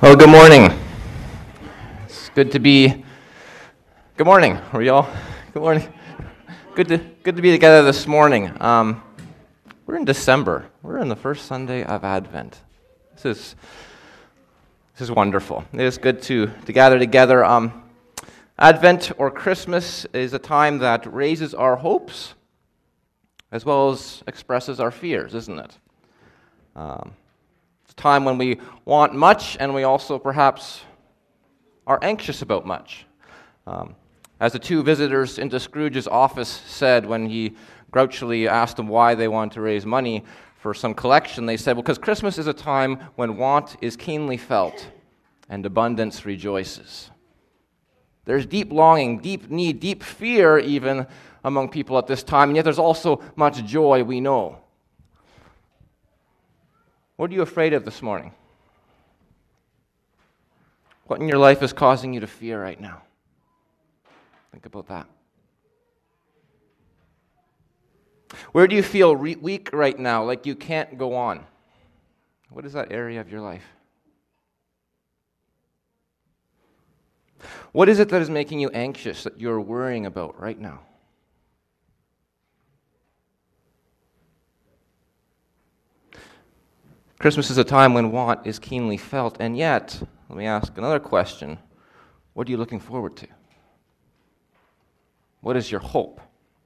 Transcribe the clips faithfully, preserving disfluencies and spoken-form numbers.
Well, good morning. It's good to be. Good morning. Are we all? Good morning. Good to good to be together this morning. Um, we're in December. We're in the first Sunday of Advent. This is this is wonderful. It is good to to gather together. Um, Advent or Christmas is a time that raises our hopes as well as expresses our fears, isn't it? Um, time when we want much and we also perhaps are anxious about much. Um, as the two visitors into Scrooge's office said when he grouchily asked them why they wanted to raise money for some collection, they said, well, because Christmas is a time when want is keenly felt and abundance rejoices. There's deep longing, deep need, deep fear even among people at this time, and yet there's also much joy, we know. What are you afraid of this morning? What in your life is causing you to fear right now? Think about that. Where do you feel re- weak right now, like you can't go on? What is that area of your life? What is it that is making you anxious, that you're worrying about right now? Christmas is a time when want is keenly felt, and yet, let me ask another question. What are you looking forward to? What is your hope?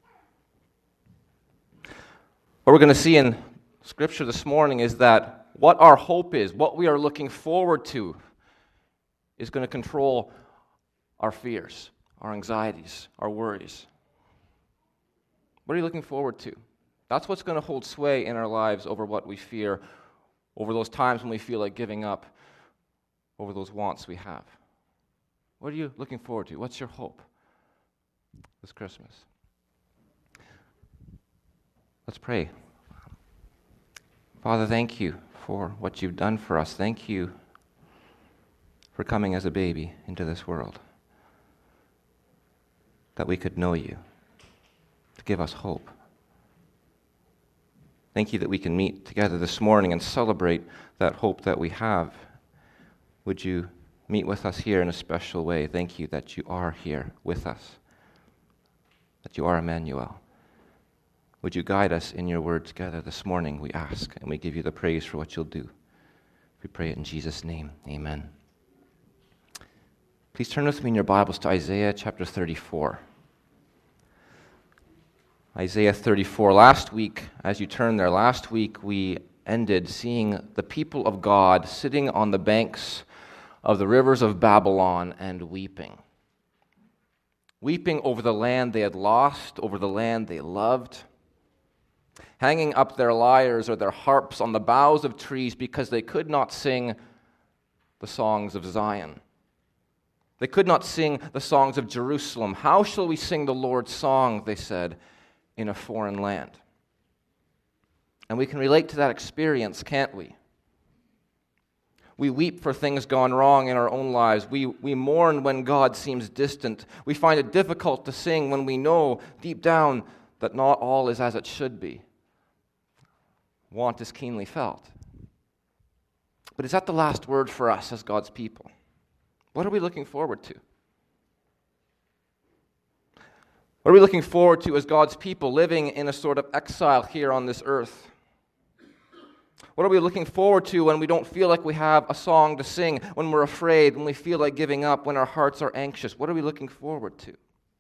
What we're going to see in Scripture this morning is that what our hope is, what we are looking forward to, is going to control our fears, our anxieties, our worries. What are you looking forward to? That's what's going to hold sway in our lives over what we fear, over those times when we feel like giving up, over those wants we have. What are you looking forward to? What's your hope this Christmas? Let's pray. Father, thank you for what you've done for us. Thank you for coming as a baby into this world, that we could know you, to give us hope. Thank you that we can meet together this morning and celebrate that hope that we have. Would you meet with us here in a special way? Thank you that you are here with us, that you are Emmanuel. Would you guide us in your word together this morning, we ask, and we give you the praise for what you'll do. We pray it in Jesus' name. Amen. Please turn with me in your Bibles to Isaiah chapter thirty-four. Isaiah thirty-four. Last week, as you turn there, last week we ended seeing the people of God sitting on the banks of the rivers of Babylon and weeping. Weeping over the land they had lost, over the land they loved, hanging up their lyres or their harps on the boughs of trees because they could not sing the songs of Zion. They could not sing the songs of Jerusalem. How shall we sing the Lord's song, they said, in a foreign land? And we can relate to that experience, can't we? We weep for things gone wrong in our own lives. We, we mourn when God seems distant. We find it difficult to sing when we know deep down that not all is as it should be. Want is keenly felt. But is that the last word for us as God's people? What are we looking forward to? What are we looking forward to as God's people living in a sort of exile here on this earth? What are we looking forward to when we don't feel like we have a song to sing, when we're afraid, when we feel like giving up, when our hearts are anxious? What are we looking forward to?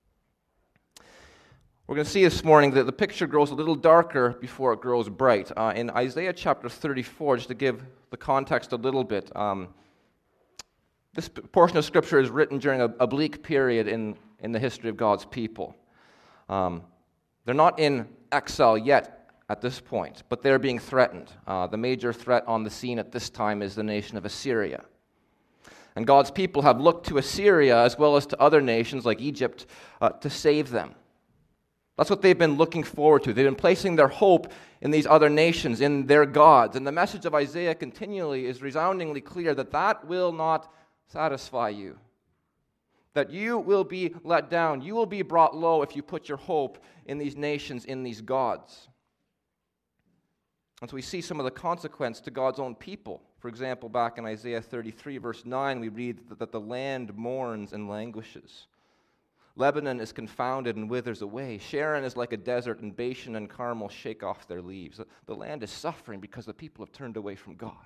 We're going to see this morning that the picture grows a little darker before it grows bright. Uh, in Isaiah chapter thirty-four, just to give the context a little bit, um, this portion of Scripture is written during a, a bleak period in, in the history of God's people. Um, they're not in exile yet at this point, but they're being threatened. Uh, the major threat on the scene at this time is the nation of Assyria. And God's people have looked to Assyria as well as to other nations like Egypt uh, to save them. That's what they've been looking forward to. They've been placing their hope in these other nations, in their gods. And the message of Isaiah continually is resoundingly clear that that will not satisfy you. That you will be let down. You will be brought low if you put your hope in these nations, in these gods. And so we see some of the consequence to God's own people For example, back in Isaiah thirty-three, verse nine, we read that the land mourns and languishes. Lebanon is confounded and withers away. Sharon is like a desert, and Bashan and Carmel shake off their leaves. The land is suffering because the people have turned away from God.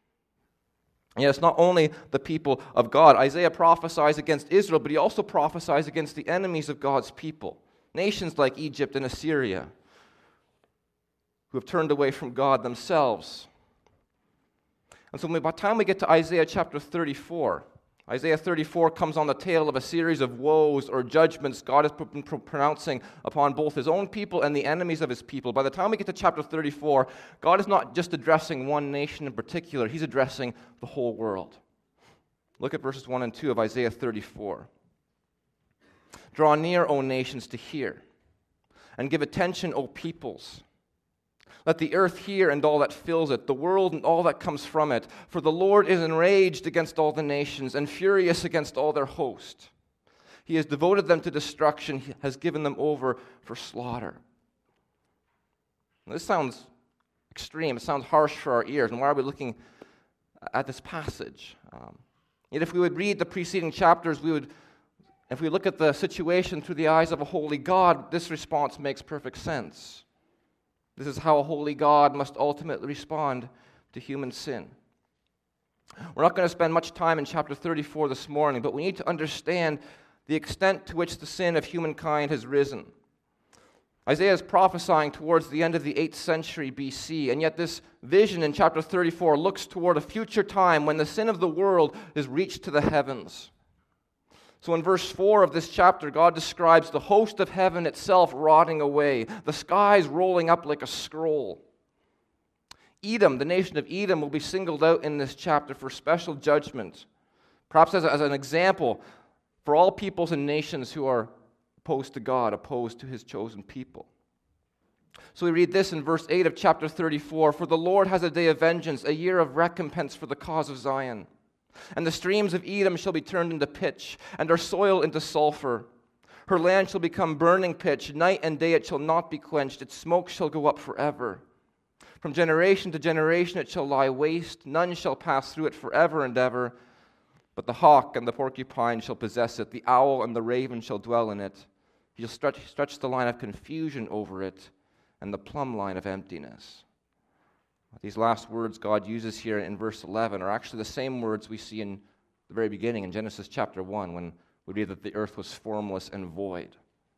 And yet it's not only the people of God. Isaiah prophesies against Israel, but he also prophesies against the enemies of God's people. Nations like Egypt and Assyria, who have turned away from God themselves. And so by the time we get to Isaiah chapter thirty-four, Isaiah thirty-four comes on the tail of a series of woes or judgments God has been pronouncing upon both his own people and the enemies of his people. By the time we get to chapter thirty-four, God is not just addressing one nation in particular, he's addressing the whole world. Look at verses one and two of Isaiah thirty-four. Draw near, O nations, to hear, and give attention, O peoples. Let the earth hear and all that fills it, the world and all that comes from it. For the Lord is enraged against all the nations and furious against all their host. He has devoted them to destruction. He has given them over for slaughter. Now, this sounds extreme. It sounds harsh for our ears. And why are we looking at this passage? Um, yet if we would read the preceding chapters, we would, if we look at the situation through the eyes of a holy God, this response makes perfect sense. This is how a holy God must ultimately respond to human sin. We're not going to spend much time in chapter thirty-four this morning, but we need to understand the extent to which the sin of humankind has risen. Isaiah is prophesying towards the end of the eighth century B C, and yet this vision in chapter thirty-four looks toward a future time when the sin of the world is reached to the heavens. So in verse four of this chapter, God describes the host of heaven itself rotting away, the skies rolling up like a scroll. Edom, the nation of Edom, will be singled out in this chapter for special judgment, perhaps as, a, as an example for all peoples and nations who are opposed to God, opposed to his chosen people. So we read this in verse eight of chapter thirty-four, For the Lord has a day of vengeance, a year of recompense for the cause of Zion. And the streams of Edom shall be turned into pitch, and her soil into sulfur. Her land shall become burning pitch. Night and day it shall not be quenched. Its smoke shall go up forever. From generation to generation it shall lie waste. None shall pass through it forever and ever. But the hawk and the porcupine shall possess it. The owl and the raven shall dwell in it. He shall stretch, stretch the line of confusion over it, and the plumb line of emptiness. These last words God uses here in verse eleven are actually the same words we see in the very beginning in Genesis chapter one when we read that the earth was formless and void.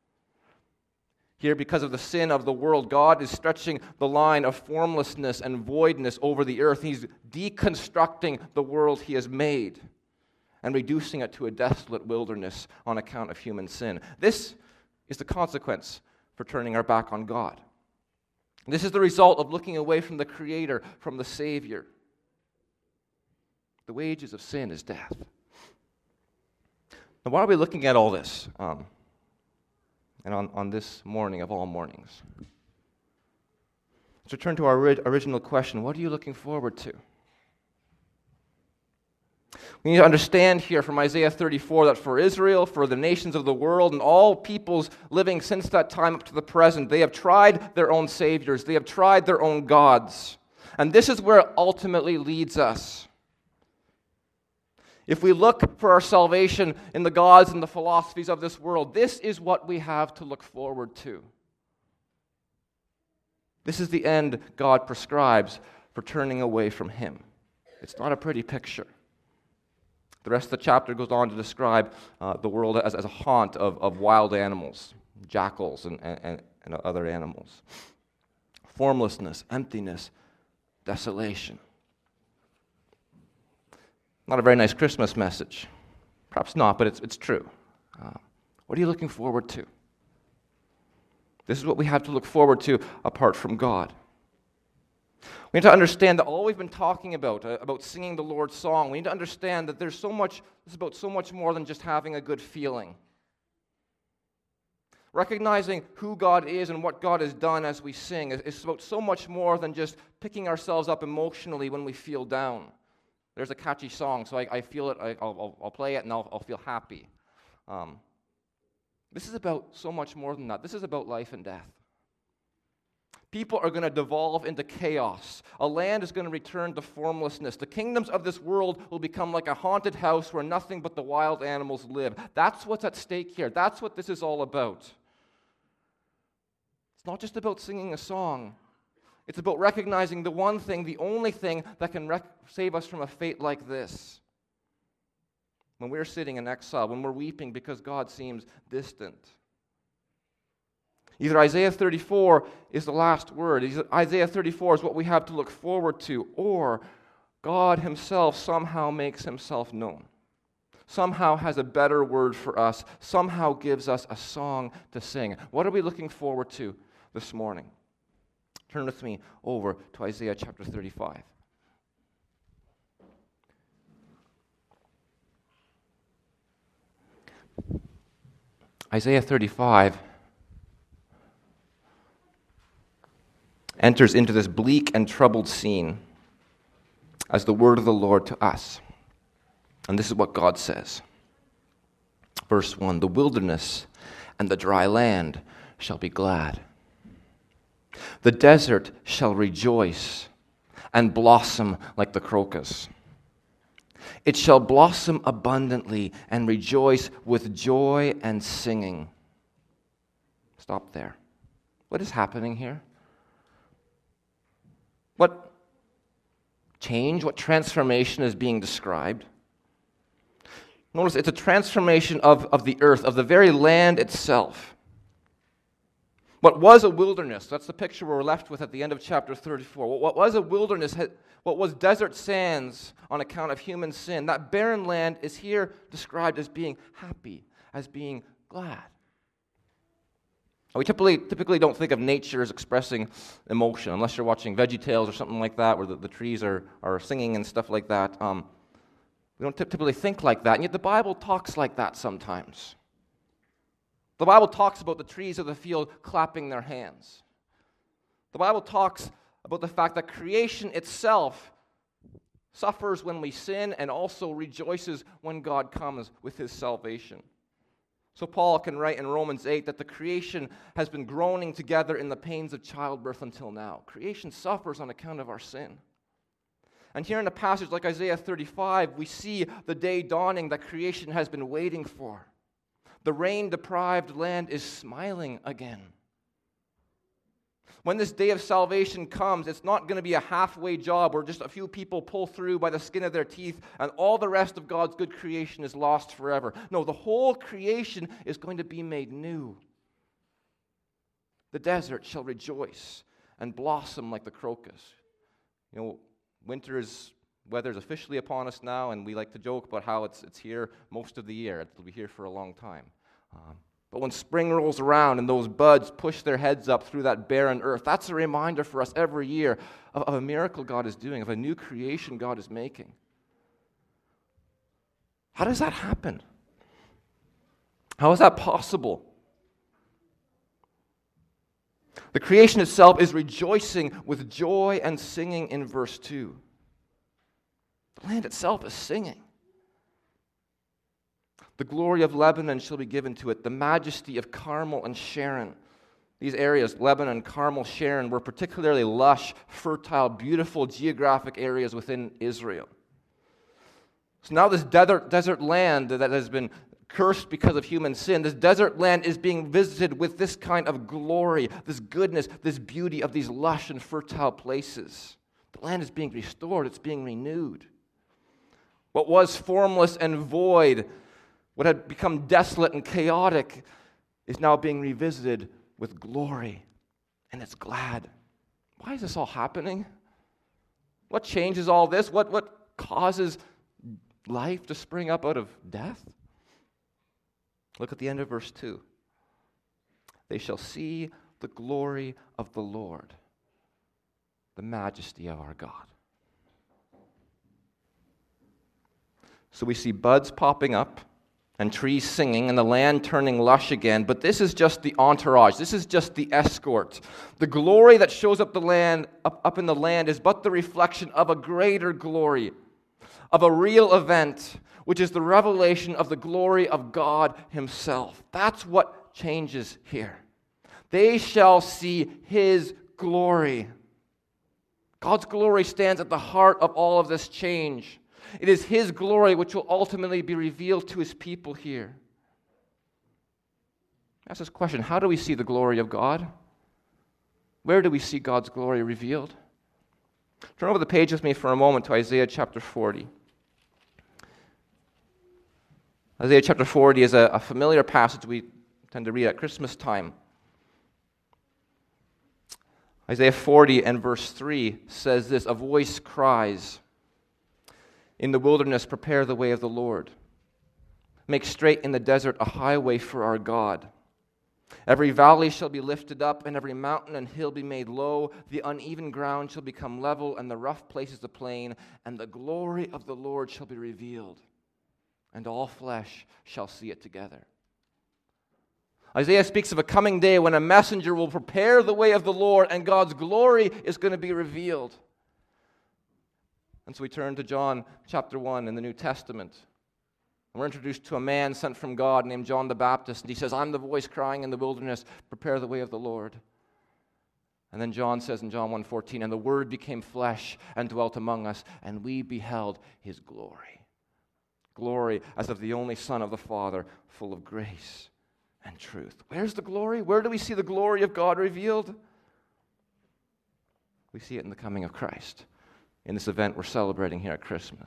Here, because of the sin of the world, God is stretching the line of formlessness and voidness over the earth. He's deconstructing the world he has made and reducing it to a desolate wilderness on account of human sin. This is the consequence for turning our back on God. This is the result of looking away from the Creator, from the Savior. The wages of sin is death. Now, why are we looking at all this? Um, and on, on this morning of all mornings? Let's return to our ori- original question. What are you looking forward to? We need to understand here from Isaiah thirty-four that for Israel, for the nations of the world, and all peoples living since that time up to the present, they have tried their own saviors. They have tried their own gods. And this is where it ultimately leads us. If we look for our salvation in the gods and the philosophies of this world, this is what we have to look forward to. This is the end God prescribes for turning away from Him. It's not a pretty picture. The rest of the chapter goes on to describe uh, the world as, as a haunt of, of wild animals, jackals and, and, and other animals. Formlessness, emptiness, desolation. Not a very nice Christmas message. Perhaps not, but it's, it's true. Uh, what are you looking forward to? This is what we have to look forward to apart from God. We need to understand that all we've been talking about, uh, about singing the Lord's song, we need to understand that there's so much, this is about so much more than just having a good feeling. Recognizing who God is and what God has done as we sing is, is about so much more than just picking ourselves up emotionally when we feel down. There's a catchy song, so I, I feel it, I, I'll, I'll play it, and I'll, I'll feel happy. Um, this is about so much more than that. This is about life and death. People are going to devolve into chaos. A land is going to return to formlessness. The kingdoms of this world will become like a haunted house where nothing but the wild animals live. That's what's at stake here. That's what this is all about. It's not just about singing a song. It's about recognizing the one thing, the only thing that can rec- save us from a fate like this. When we're sitting in exile, when we're weeping because God seems distant. Either Isaiah thirty-four is the last word. Isaiah thirty-four is what we have to look forward to. Or God himself somehow makes himself known. Somehow has a better word for us. Somehow gives us a song to sing. What are we looking forward to this morning? Turn with me over to Isaiah chapter thirty-five. Isaiah thirty-five enters into this bleak and troubled scene as the word of the Lord to us. And this is what God says. Verse one, the wilderness and the dry land shall be glad. The desert shall rejoice and blossom like the crocus. It shall blossom abundantly and rejoice with joy and singing. Stop there. What is happening here? What change, what transformation is being described? Notice it's a transformation of, of the earth, of the very land itself. What was a wilderness, that's the picture we're left with at the end of chapter thirty-four. What was a wilderness, what was desert sands on account of human sin, that barren land is here described as being happy, as being glad. We typically typically don't think of nature as expressing emotion, unless you're watching VeggieTales or something like that, where the, the trees are, are singing and stuff like that. Um, we don't typically think like that, and yet the Bible talks like that sometimes. The Bible talks about the trees of the field clapping their hands. The Bible talks about the fact that creation itself suffers when we sin and also rejoices when God comes with his salvation. So Paul can write in Romans eight that the creation has been groaning together in the pains of childbirth until now. Creation suffers on account of our sin. And here in a passage like Isaiah thirty-five, we see the day dawning that creation has been waiting for. The rain-deprived land is smiling again. When this day of salvation comes, it's not going to be a halfway job where just a few people pull through by the skin of their teeth and all the rest of God's good creation is lost forever. No, the whole creation is going to be made new. The desert shall rejoice and blossom like the crocus. You know, winter is, weather is officially upon us now, and we like to joke about how it's it's here most of the year. It'll be here for a long time. Um, But when spring rolls around and those buds push their heads up through that barren earth, that's a reminder for us every year of, of a miracle God is doing, of a new creation God is making. How does that happen? How is that possible? The creation itself is rejoicing with joy and singing in verse two. The land itself is singing. The glory of Lebanon shall be given to it, the majesty of Carmel and Sharon. These areas, Lebanon, Carmel, Sharon, were particularly lush, fertile, beautiful geographic areas within Israel. So now this desert, desert land that has been cursed because of human sin, this desert land is being visited with this kind of glory, this goodness, this beauty of these lush and fertile places. The land is being restored, it's being renewed. What was formless and void, what had become desolate and chaotic, is now being revisited with glory, and it's glad. Why is this all happening? What changes all this? What, what causes life to spring up out of death? Look at the end of verse two. They shall see the glory of the Lord, the majesty of our God. So we see buds popping up, and trees singing, and the land turning lush again. But this is just the entourage. This is just the escort. The glory that shows up the land, up, up in the land is but the reflection of a greater glory, of a real event, which is the revelation of the glory of God himself. That's what changes here. They shall see his glory. God's glory stands at the heart of all of this change. It is His glory which will ultimately be revealed to His people here. Ask this question: how do we see the glory of God? Where do we see God's glory revealed? Turn over the page with me for a moment to Isaiah chapter forty. Isaiah chapter forty is a, a familiar passage we tend to read at Christmas time. Isaiah forty and verse three says this: a voice cries, "In the wilderness, prepare the way of the Lord. Make straight in the desert a highway for our God. Every valley shall be lifted up, and every mountain and hill be made low. The uneven ground shall become level, and the rough places the plain. And the glory of the Lord shall be revealed, and all flesh shall see it together." Isaiah speaks of a coming day when a messenger will prepare the way of the Lord, and God's glory is going to be revealed. And so we turn to John chapter one in the New Testament. We're introduced to a man sent from God named John the Baptist. And he says, "I'm the voice crying in the wilderness, prepare the way of the Lord." And then John says in John one fourteen, "And the Word became flesh and dwelt among us, and we beheld His glory. Glory as of the only Son of the Father, full of grace and truth." Where's the glory? Where do we see the glory of God revealed? We see it in the coming of Christ, in this event we're celebrating here at Christmas.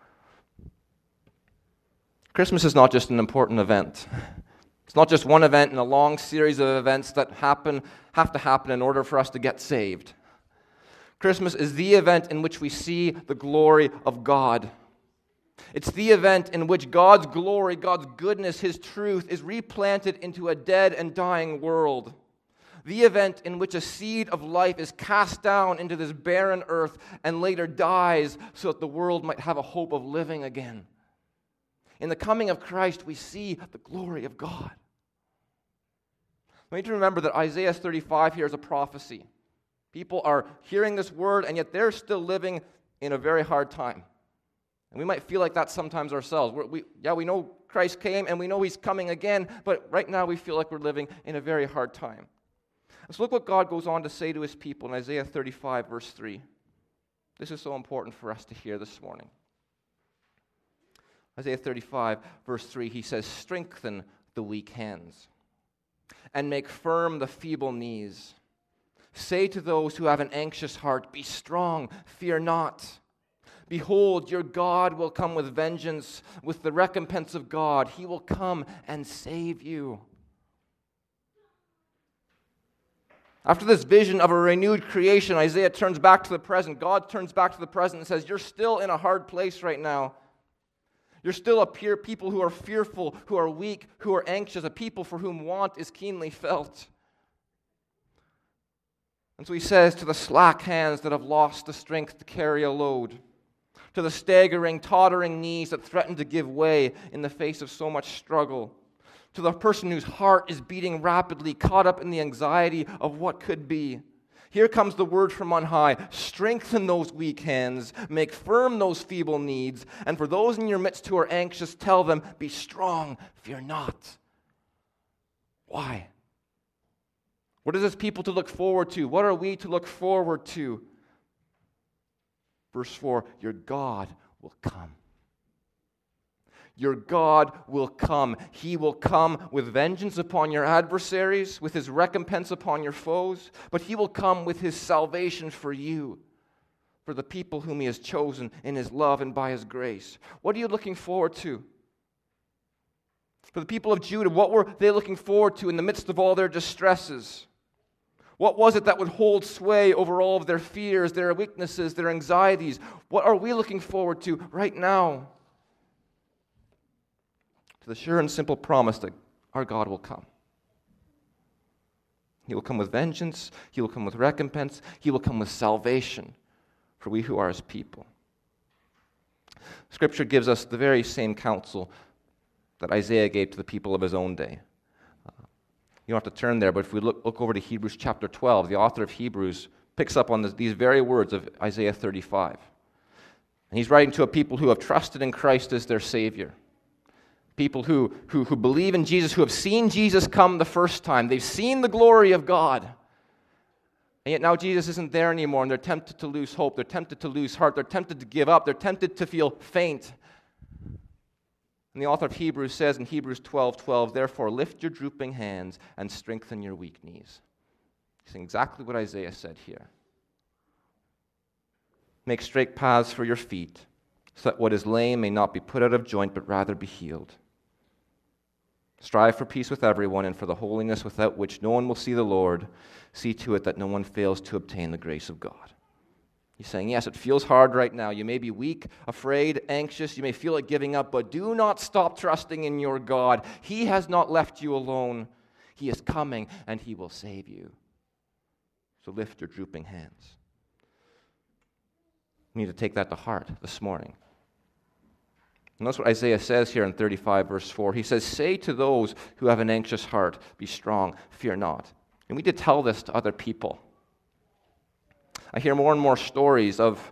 Christmas is not just an important event. It's not just one event in a long series of events that happen, have to happen in order for us to get saved. Christmas is the event in which we see the glory of God. It's the event in which God's glory, God's goodness, His truth is replanted into a dead and dying world. The event in which a seed of life is cast down into this barren earth and later dies so that the world might have a hope of living again. In the coming of Christ, we see the glory of God. We need to remember that Isaiah thirty-five here is a prophecy. People are hearing this word, and yet they're still living in a very hard time. And we might feel like that sometimes ourselves. We're, we, yeah, we know Christ came, and we know He's coming again, but right now we feel like we're living in a very hard time. So look what God goes on to say to His people in Isaiah thirty-five, verse three. This is so important for us to hear this morning. Isaiah thirty-five, verse three, He says, "Strengthen the weak hands and make firm the feeble knees. Say to those who have an anxious heart, be strong, fear not. Behold, your God will come with vengeance, with the recompense of God. He will come and save you." After this vision of a renewed creation, Isaiah turns back to the present. God turns back to the present and says, you're still in a hard place right now. You're still a peer people who are fearful, who are weak, who are anxious, a people for whom want is keenly felt. And so he says to the slack hands that have lost the strength to carry a load, to the staggering, tottering knees that threaten to give way in the face of so much struggle, to the person whose heart is beating rapidly, caught up in the anxiety of what could be. Here comes the word from on high. Strengthen those weak hands, make firm those feeble knees, and for those in your midst who are anxious, tell them, be strong, fear not. Why? What is this people to look forward to? What are we to look forward to? Verse four, your God will come. Your God will come. He will come with vengeance upon your adversaries, with His recompense upon your foes, but He will come with His salvation for you, for the people whom He has chosen in His love and by His grace. What are you looking forward to? For the people of Judah, what were they looking forward to in the midst of all their distresses? What was it that would hold sway over all of their fears, their weaknesses, their anxieties? What are we looking forward to right now? To the sure and simple promise that our God will come. He will come with vengeance. He will come with recompense. He will come with salvation for we who are His people. Scripture gives us the very same counsel that Isaiah gave to the people of his own day. Uh, you don't have to turn there, but if we look, look over to Hebrews chapter twelve, the author of Hebrews picks up on this, these very words of Isaiah thirty-five. And he's writing to a people who have trusted in Christ as their Savior. People who, who, who believe in Jesus, who have seen Jesus come the first time. They've seen the glory of God. And yet now Jesus isn't there anymore, and they're tempted to lose hope. They're tempted to lose heart. They're tempted to give up. They're tempted to feel faint. And the author of Hebrews says in Hebrews twelve twelve, therefore lift your drooping hands and strengthen your weak knees. He's saying exactly what Isaiah said here. Make straight paths for your feet, so that what is lame may not be put out of joint, but rather be healed. Strive for peace with everyone and for the holiness without which no one will see the Lord. See to it that no one fails to obtain the grace of God. He's saying, yes, it feels hard right now. You may be weak, afraid, anxious. You may feel like giving up, but do not stop trusting in your God. He has not left you alone. He is coming, and He will save you. So lift your drooping hands. You need to take that to heart this morning. And that's what Isaiah says here in thirty-five, verse four. He says, say to those who have an anxious heart, be strong, fear not. And we did tell this to other people. I hear more and more stories of,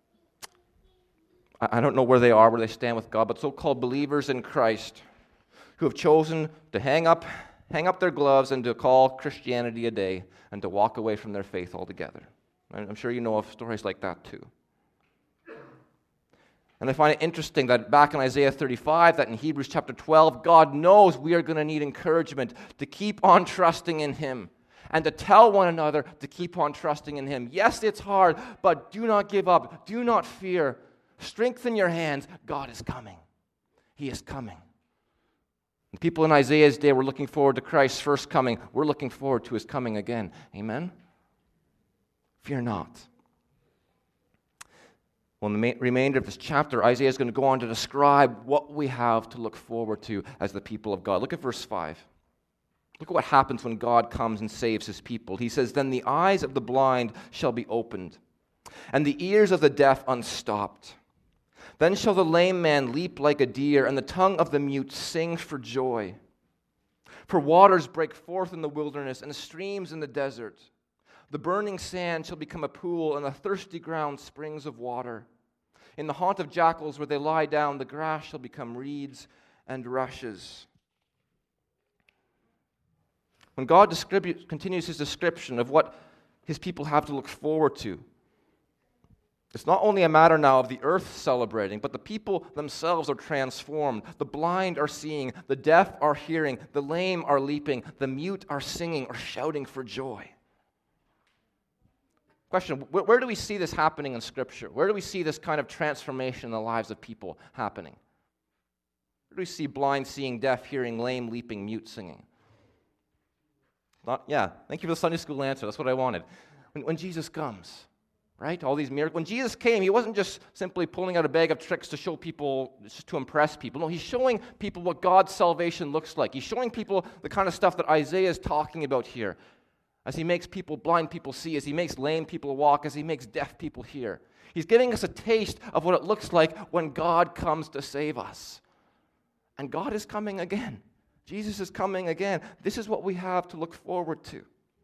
I don't know where they are, where they stand with God, but so-called believers in Christ who have chosen to hang up, hang up their gloves and to call Christianity a day and to walk away from their faith altogether. And I'm sure you know of stories like that too. And I find it interesting that back in Isaiah thirty-five, that in Hebrews chapter twelve, God knows we are going to need encouragement to keep on trusting in Him and to tell one another to keep on trusting in Him. Yes, it's hard, but do not give up. Do not fear. Strengthen your hands. God is coming. He is coming. The people in Isaiah's day were looking forward to Christ's first coming. We're looking forward to His coming again. Amen? Fear not. Well, in the remainder of this chapter, Isaiah is going to go on to describe what we have to look forward to as the people of God. Look at verse five. Look at what happens when God comes and saves His people. He says, then the eyes of the blind shall be opened, and the ears of the deaf unstopped. Then shall the lame man leap like a deer, and the tongue of the mute sing for joy. For waters break forth in the wilderness, and streams in the desert. The burning sand shall become a pool, and the thirsty ground springs of water. In the haunt of jackals where they lie down, the grass shall become reeds and rushes. When God describu- continues His description of what His people have to look forward to, it's not only a matter now of the earth celebrating, but the people themselves are transformed. The blind are seeing, the deaf are hearing, the lame are leaping, the mute are singing or shouting for joy. Question, where, where do we see this happening in Scripture? Where do we see this kind of transformation in the lives of people happening? Where do we see blind seeing, deaf hearing, lame leaping, mute singing? Not, yeah, thank you for the Sunday school answer. That's what I wanted. When, when Jesus comes, right? All these miracles. When Jesus came, He wasn't just simply pulling out a bag of tricks to show people, just to impress people. No, He's showing people what God's salvation looks like. He's showing people the kind of stuff that Isaiah is talking about here. As He makes people, blind people see, as He makes lame people walk, as He makes deaf people hear. He's giving us a taste of what it looks like when God comes to save us. And God is coming again. Jesus is coming again. This is what we have to look forward to.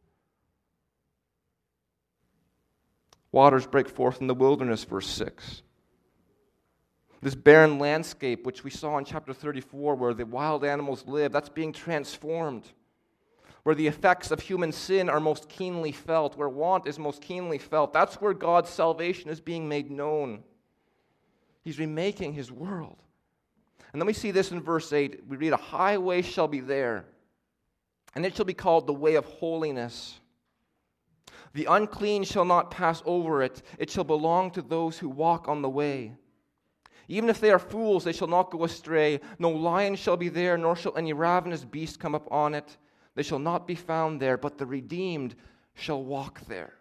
Waters break forth in the wilderness, verse six. This barren landscape, which we saw in chapter thirty-four, where the wild animals live, that's being transformed. Where the effects of human sin are most keenly felt, where want is most keenly felt. That's where God's salvation is being made known. He's remaking His world. And then we see this in verse eight. We read, a highway shall be there, and it shall be called the way of holiness. The unclean shall not pass over it. It shall belong to those who walk on the way. Even if they are fools, they shall not go astray. No lion shall be there, nor shall any ravenous beast come up on it. They shall not be found there, but the redeemed shall walk there.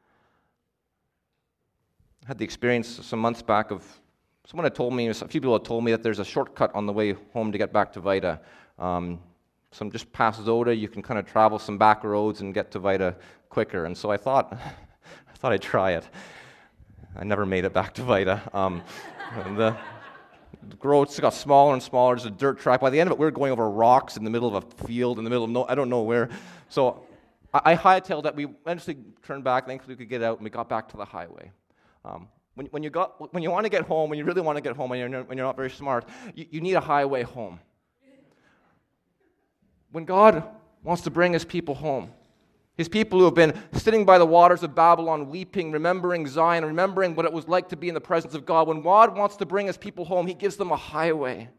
I had the experience some months back of someone had told me, a few people had told me that there's a shortcut on the way home to get back to Vita. Um, some just past Zoda, you can kind of travel some back roads and get to Vita quicker. And so I thought, I thought I'd try it. I never made it back to Vita. Um, the The roads got smaller and smaller. There's a dirt track. By the end of it, we were going over rocks in the middle of a field, in the middle of no, I don't know where. So I, I hightailed that. We eventually turned back. Thankfully, we could get out, and we got back to the highway. Um, when, when you got, when you want to get home, when you really want to get home, and you're, when you're not very smart, you, you need a highway home. When God wants to bring His people home, His people who have been sitting by the waters of Babylon, weeping, remembering Zion, remembering what it was like to be in the presence of God. When God wants to bring his people home, he gives them a highway.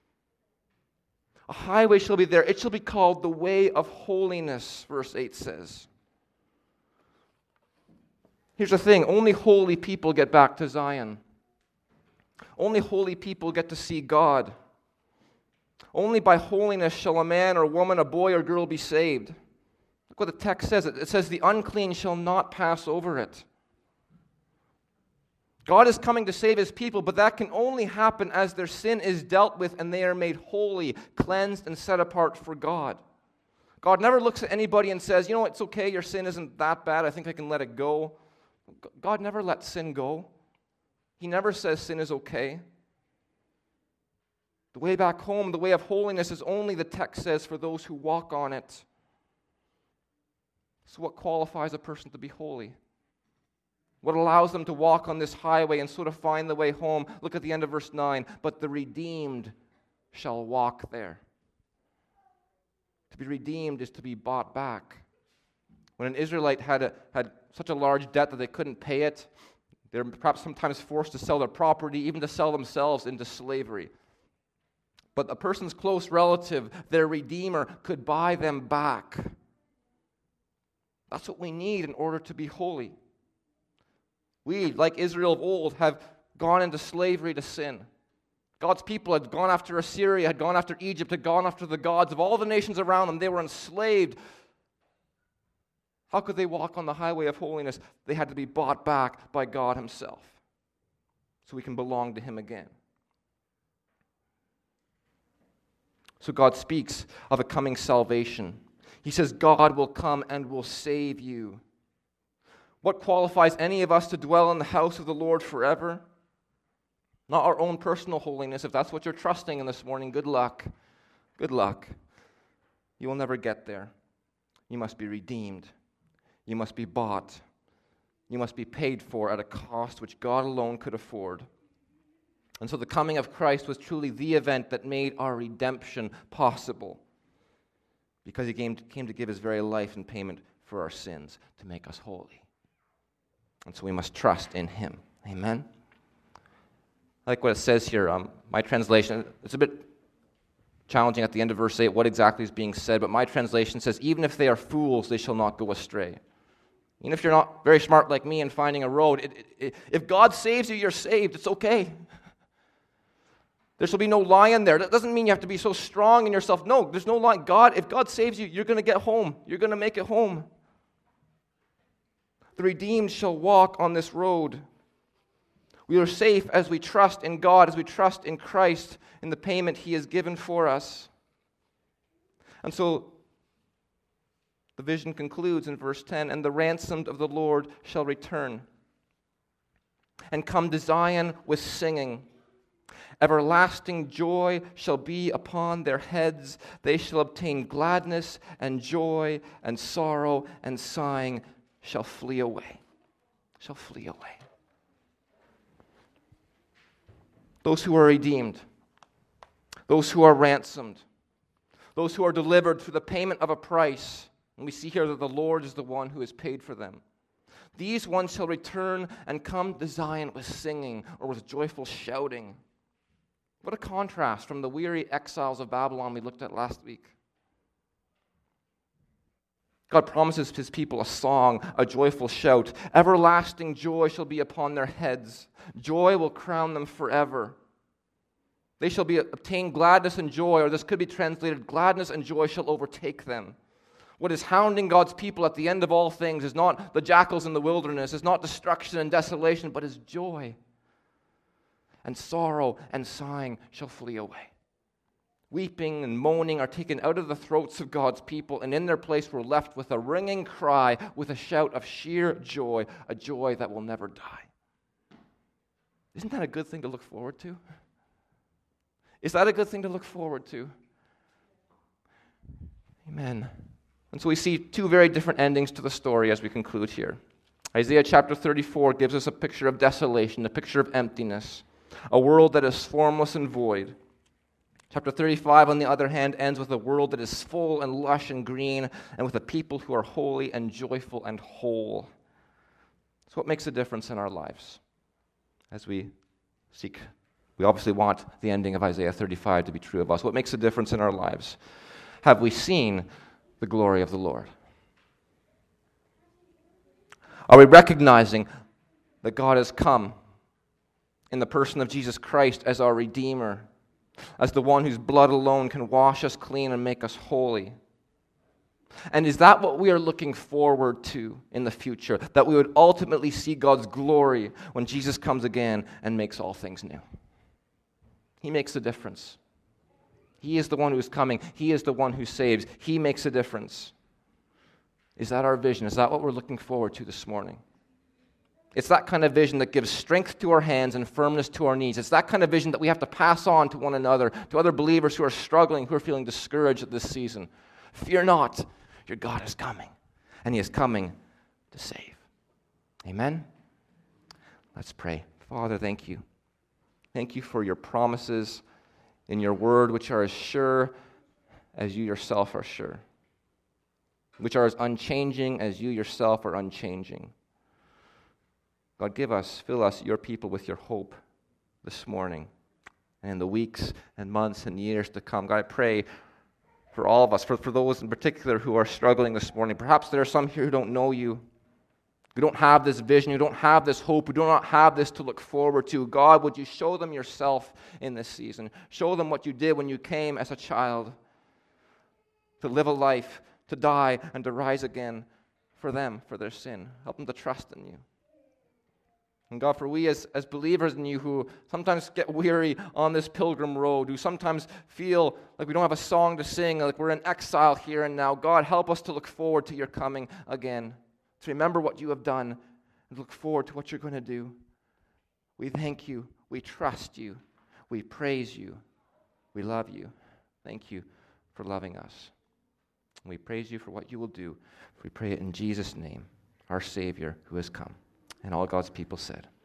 A highway shall be there. It shall be called the way of holiness, verse eight says. Here's the thing, only holy people get back to Zion. Only holy people get to see God. Only by holiness shall a man or woman, a boy or girl be saved. Look what the text says. It says, the unclean shall not pass over it. God is coming to save his people, but that can only happen as their sin is dealt with and they are made holy, cleansed, and set apart for God. God never looks at anybody and says, you know, it's okay, your sin isn't that bad, I think I can let it go. God never lets sin go. He never says sin is okay. The way back home, the way of holiness is only, the text says, for those who walk on it. So what qualifies a person to be holy? What allows them to walk on this highway and sort of find the way home? Look at the end of verse nine. But the redeemed shall walk there. To be redeemed is to be bought back. When an Israelite had, a, had such a large debt that they couldn't pay it, they're perhaps sometimes forced to sell their property, even to sell themselves into slavery. But a person's close relative, their redeemer, could buy them back. That's what we need in order to be holy. We, like Israel of old, have gone into slavery to sin. God's people had gone after Assyria, had gone after Egypt, had gone after the gods of all the nations around them. They were enslaved. How could they walk on the highway of holiness? They had to be bought back by God himself so we can belong to him again. So God speaks of a coming salvation. He says God will come and will save you. What qualifies any of us to dwell in the house of the Lord forever? Not our own personal holiness. If that's what you're trusting in this morning, good luck. Good luck. You will never get there. You must be redeemed. You must be bought. You must be paid for at a cost which God alone could afford. And so the coming of Christ was truly the event that made our redemption possible, because he came to, came to give his very life in payment for our sins to make us holy. And so we must trust in him. Amen? I like what it says here. Um, my translation, it's a bit challenging at the end of verse eight what exactly is being said, but my translation says, even if they are fools, they shall not go astray. Even if you're not very smart like me in finding a road, it, it, it, if God saves you, you're saved. It's okay. There shall be no lion there. That doesn't mean you have to be so strong in yourself. No, there's no lion. God, if God saves you, you're going to get home. You're going to make it home. The redeemed shall walk on this road. We are safe as we trust in God, as we trust in Christ, in the payment he has given for us. And so the vision concludes in verse ten, and the ransomed of the Lord shall return and come to Zion with singing. Everlasting joy shall be upon their heads. They shall obtain gladness and joy, and sorrow and sighing shall flee away. Shall flee away. Those who are redeemed, those who are ransomed, those who are delivered through the payment of a price, and we see here that the Lord is the one who has paid for them. These ones shall return and come to Zion with singing or with joyful shouting. What a contrast from the weary exiles of Babylon we looked at last week. God promises his people a song, a joyful shout. Everlasting joy shall be upon their heads. Joy will crown them forever. They shall be obtain gladness and joy, or this could be translated, gladness and joy shall overtake them. What is hounding God's people at the end of all things is not the jackals in the wilderness, is not destruction and desolation, but is joy. And sorrow and sighing shall flee away. Weeping and moaning are taken out of the throats of God's people, and in their place we're left with a ringing cry, with a shout of sheer joy, a joy that will never die. Isn't that a good thing to look forward to? Is that a good thing to look forward to? Amen. And so we see two very different endings to the story as we conclude here. Isaiah chapter thirty-four gives us a picture of desolation, a picture of emptiness, a world that is formless and void. Chapter thirty-five, on the other hand, ends with a world that is full and lush and green, and with a people who are holy and joyful and whole. So what makes a difference in our lives as we seek? We obviously want the ending of Isaiah thirty-five to be true of us. What makes a difference in our lives? Have we seen the glory of the Lord? Are we recognizing that God has come in the person of Jesus Christ as our Redeemer, as the one whose blood alone can wash us clean and make us holy? And is that what we are looking forward to in the future? That we would ultimately see God's glory when Jesus comes again and makes all things new? He makes a difference. He is the one who is coming. He is the one who saves. He makes a difference. Is that our vision? Is that what we're looking forward to this morning? It's that kind of vision that gives strength to our hands and firmness to our knees. It's that kind of vision that we have to pass on to one another, to other believers who are struggling, who are feeling discouraged at this season. Fear not, your God is coming, and He is coming to save. Amen? Let's pray. Father, thank you. Thank you for your promises in your word, which are as sure as you yourself are sure, which are as unchanging as you yourself are unchanging. God, give us, fill us, your people, with your hope this morning and in the weeks and months and years to come. God, I pray for all of us, for, for those in particular who are struggling this morning. Perhaps there are some here who don't know you, who don't have this vision, who don't have this hope, who do not have this to look forward to. God, would you show them yourself in this season? Show them what you did when you came as a child to live a life, to die, and to rise again for them, for their sin. Help them to trust in you. And God, for we as, as believers in you who sometimes get weary on this pilgrim road, who sometimes feel like we don't have a song to sing, like we're in exile here and now, God, help us to look forward to your coming again, to remember what you have done and look forward to what you're going to do. We thank you. We trust you. We praise you. We love you. Thank you for loving us. We praise you for what you will do. We pray it in Jesus' name, our Savior who has come. And all God's people said,